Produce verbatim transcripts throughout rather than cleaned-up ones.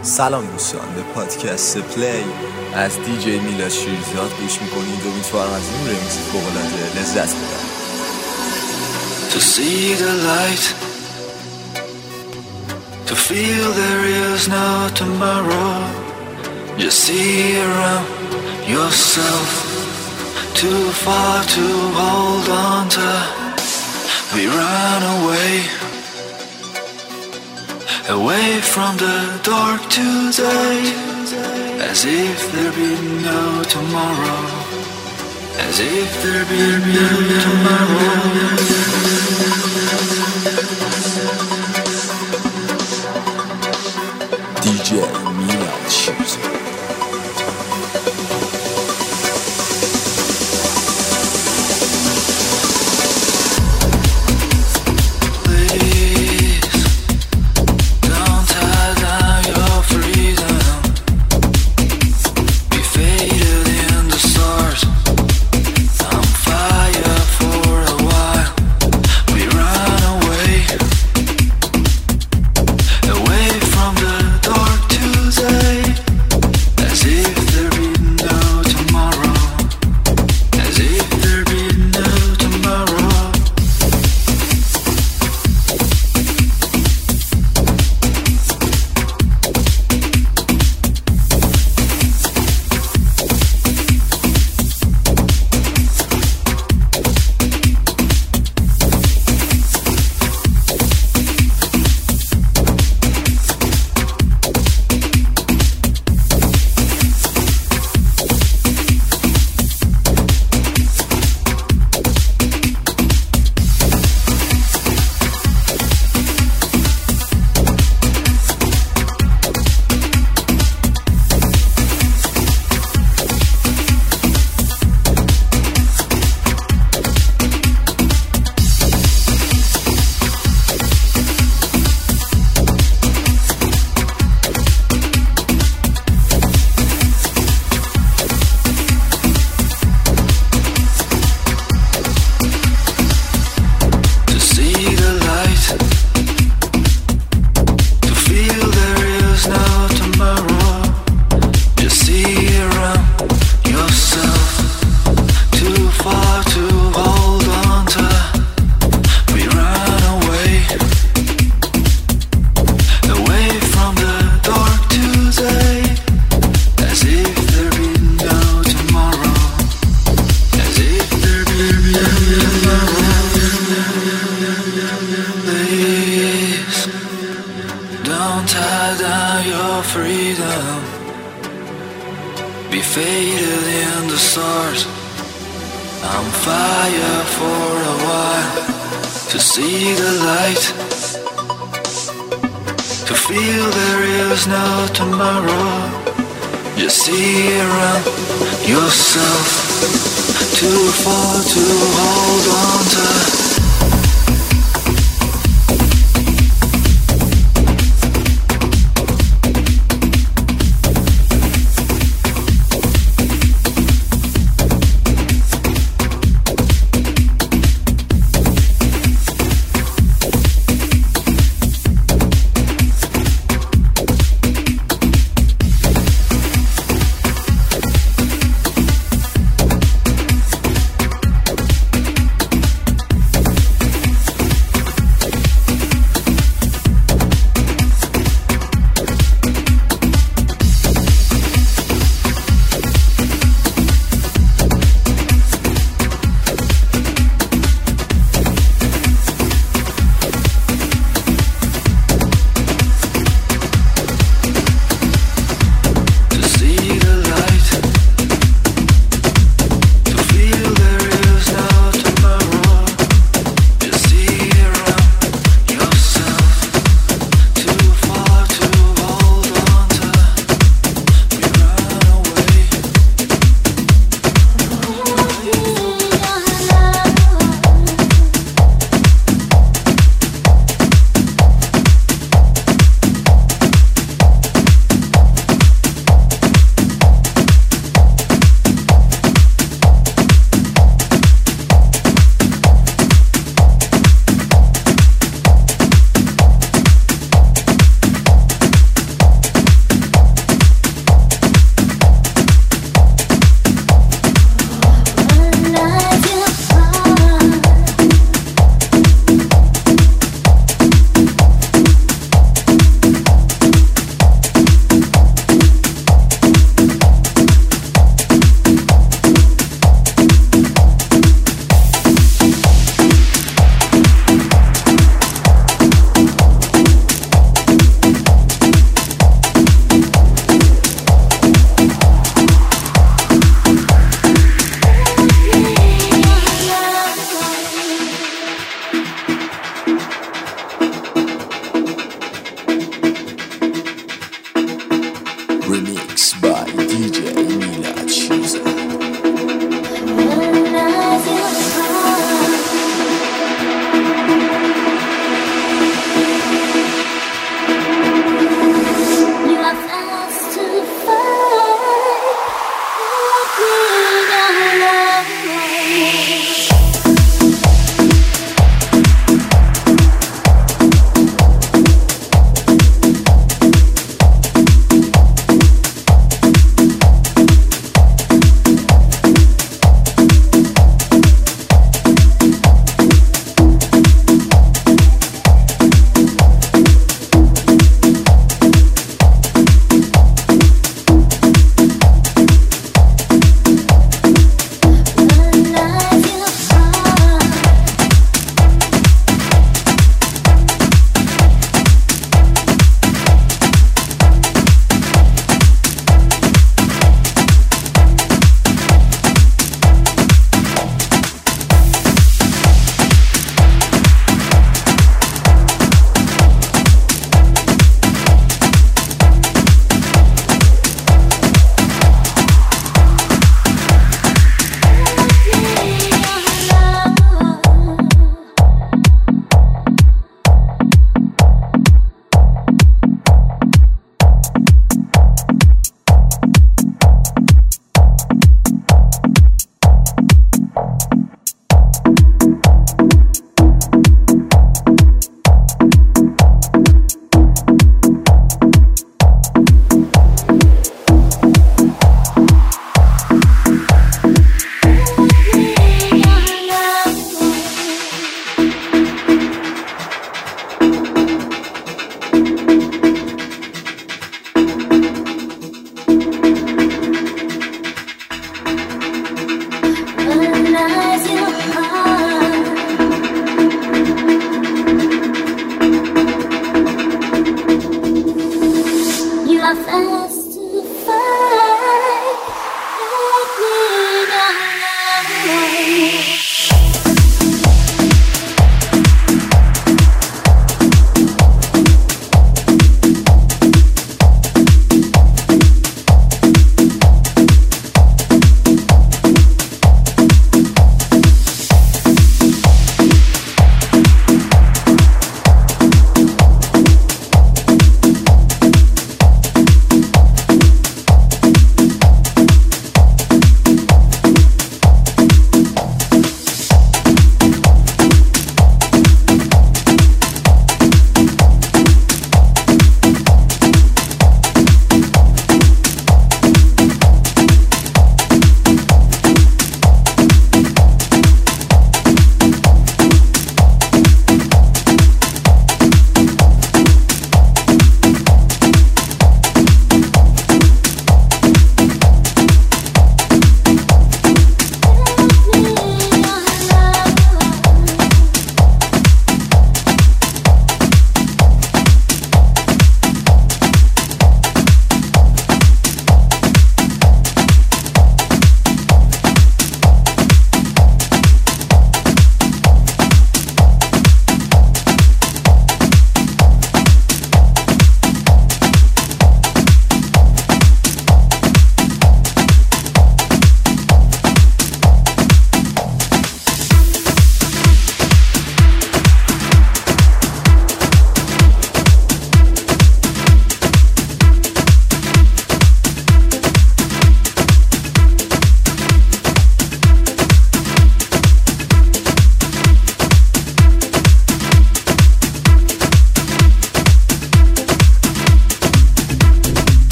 سلام دوستان، به پادکست پلی از دی جی میلاد شیرزاد گوش میکنید و امیدوارم از این رمیکس فوق‌العاده لذت ببرید. To see the light, to feel there is no tomorrow. You see around yourself, too far to hold on to. We run away, away from the dark today, as if there be no tomorrow, as if there be no tomorrow. دی جی میلاد شیرزاد.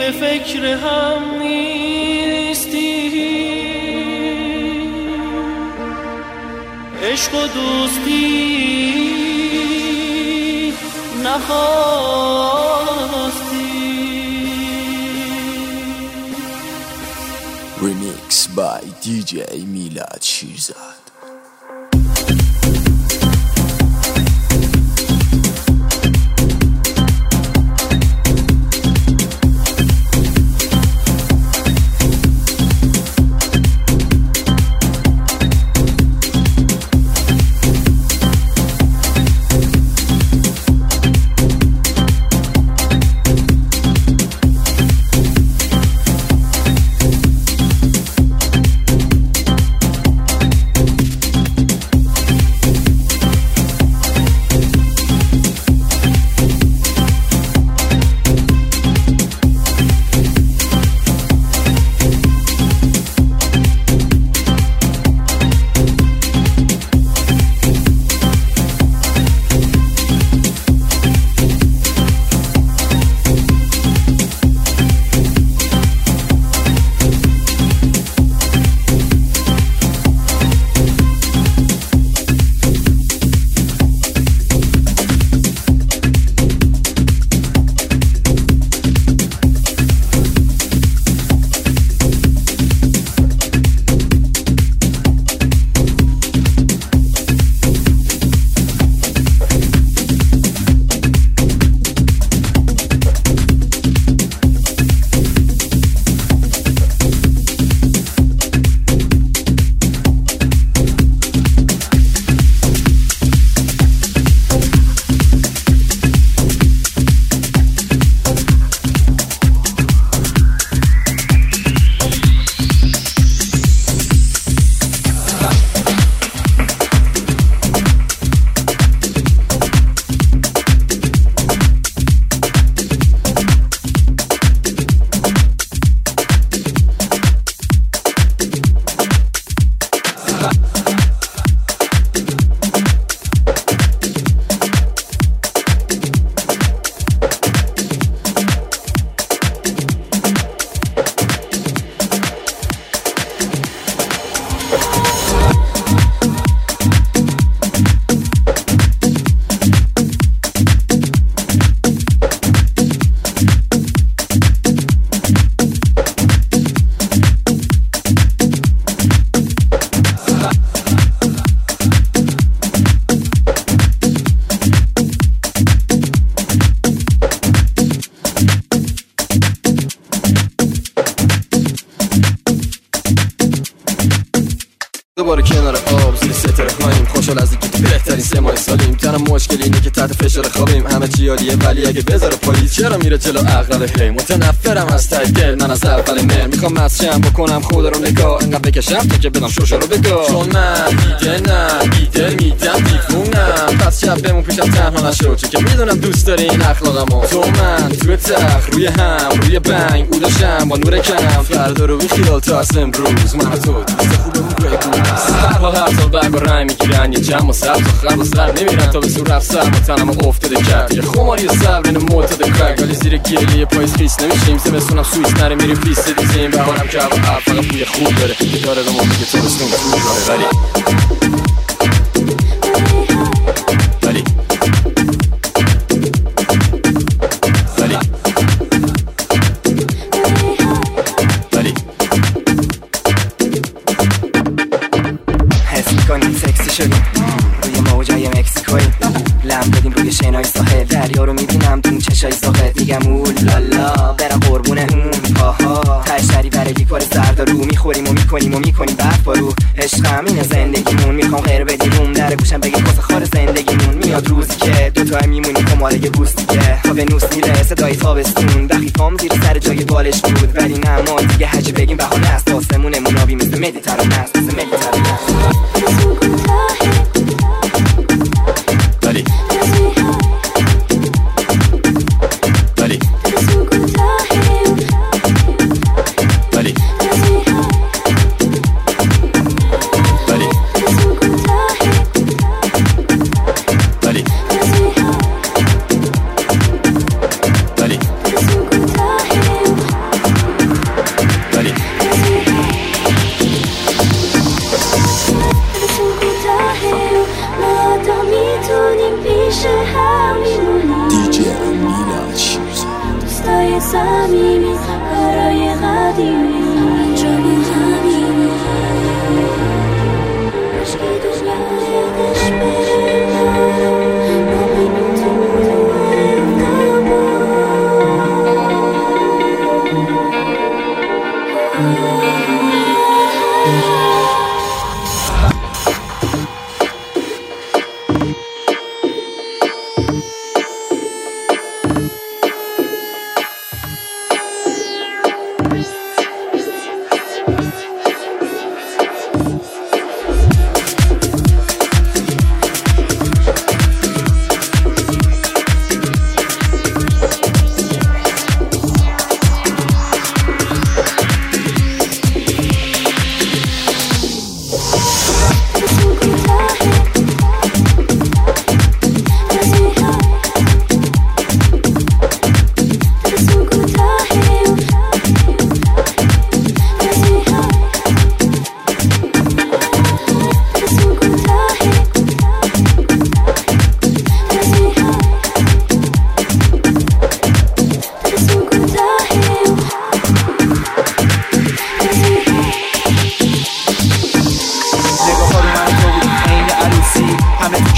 دیگه فکر هم نیستی، عشق و دوستی نخواستی. Remix by دی جی میلاد شیرزاد. دوباره کنار آب زیر ستاره خواهیم خوشحال از اینکه تو بهترین سه ماه سالیم. تنها مشکل اینه که تحت فشار خوابیم، همه چی عالیه ولی اگه بذاره پاییز چرا میره جلو عقرب هی. متنفرم از ته دل من از اول مهر، میخوام مسشم بکنم خدا رو نگاه انقدر بکشم تا که بدم شوشا رو بگاه. چون من دیده نه دیده میدم دیوونم، پس شب بمون پیشم تنها نشو چون که میدونم دوست داری این اخلاقمو. تو من توی تخت روی هم روی بنگ او داشتم با نور کم، فردا رو بی خیال تا از امروز من تو دوست خوبمون بگو. هر حال هر سال برگ و رنگ میگیرن یه جمع و سر تا خرب و سر نمیرن تا به سور رفت سر و تنم افتاده کرد یه خماری صبر این معتاد کرد، ولی زیر گریه پاییز خیس نمیشیم زمستونم سویس نره میریم پیست دیزیم بهارم که هوا اب فقط بوی خوب داره که داره به ما میگه تابستون خوب داره. ولی ولی ولی حس میکنیم سکسی شدیم روی موجای مکسیکوی، لم دادیم روی شنای ساحل، دریا رو میبینم دون چشای ساحل، میگم اول لالا برم قربونه اون هاها، تشتری برای لیکوار زرد رو میخوریم و میکنیم و میکنیم برف بارو. عشقم اینه زندگیمون، میخوام غیر بدیم در گوشم بگی کس خار زندگیمون. میاد روزی که دوتا میمونیم کماله یه بوستی که تا به نوس میره صدای تابستون، دقیقام زیر سر جای بالش بود ولی نه ما دیگه هجی بگیم بهانه است، آسمونمون آبی مثل مدیترانه است مثل مدیترانه است. ولی ولی ولی ولی ولی ولی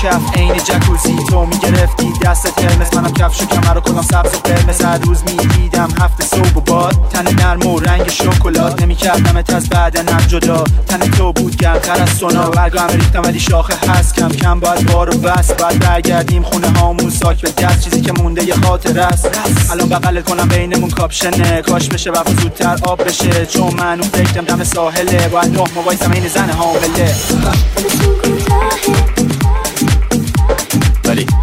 کف عین جکوزی تو میگرفتی دستت قرمز، منم کفش و کمر و کلام سبز و قرمز. هر روز میدیدم هفته صبح و باد، تن نرم و رنگ شکلات، نمیکردمت از بدنم جدا. تن تو بود گرمتر از سونا، برگام ریختم ولی شاخه هست. کم کم باید بارو بس، باید برگردیم خونه هامون ساک به دست. چیزی که مونده یه خاطره است. الان بغلت کنم بینمون کاپشنه، کاش بشه وقت زودتر آب بشه، چون من اون فکرم دم ساحله. باید نه موایسم این زن حامله. ولی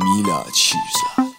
میلاد شیرزاد.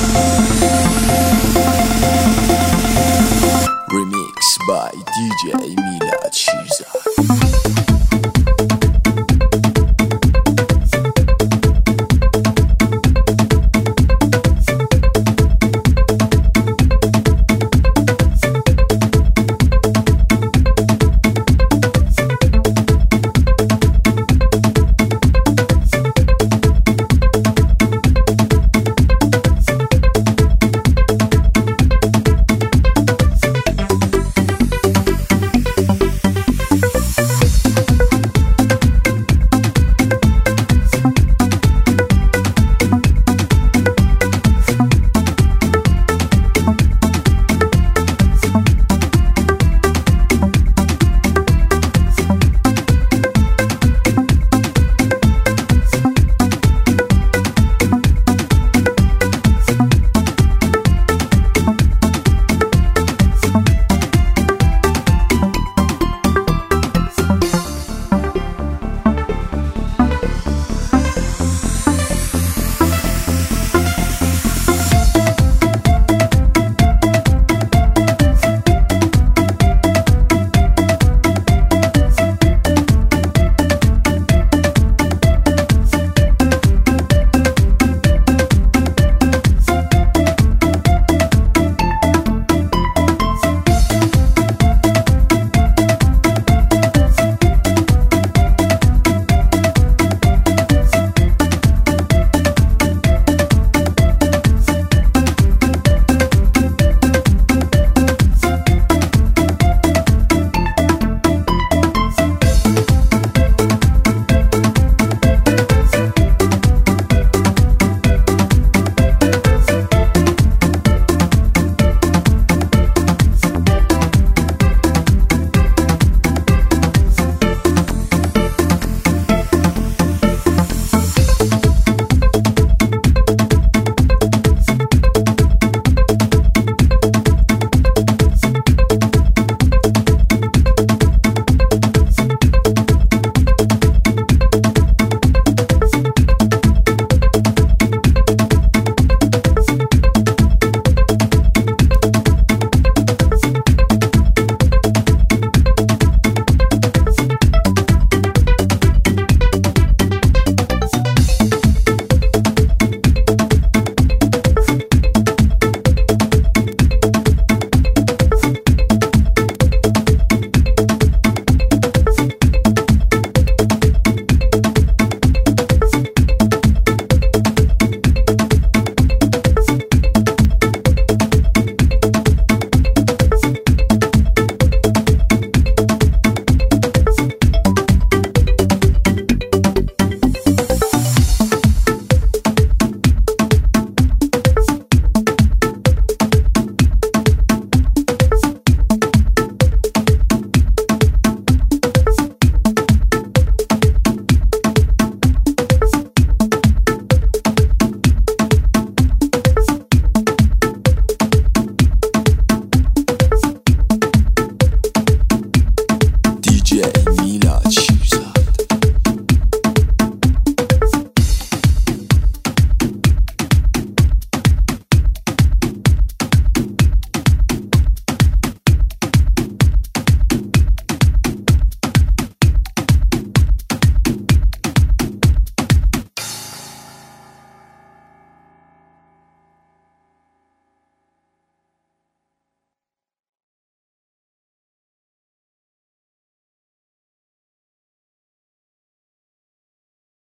Remix by D J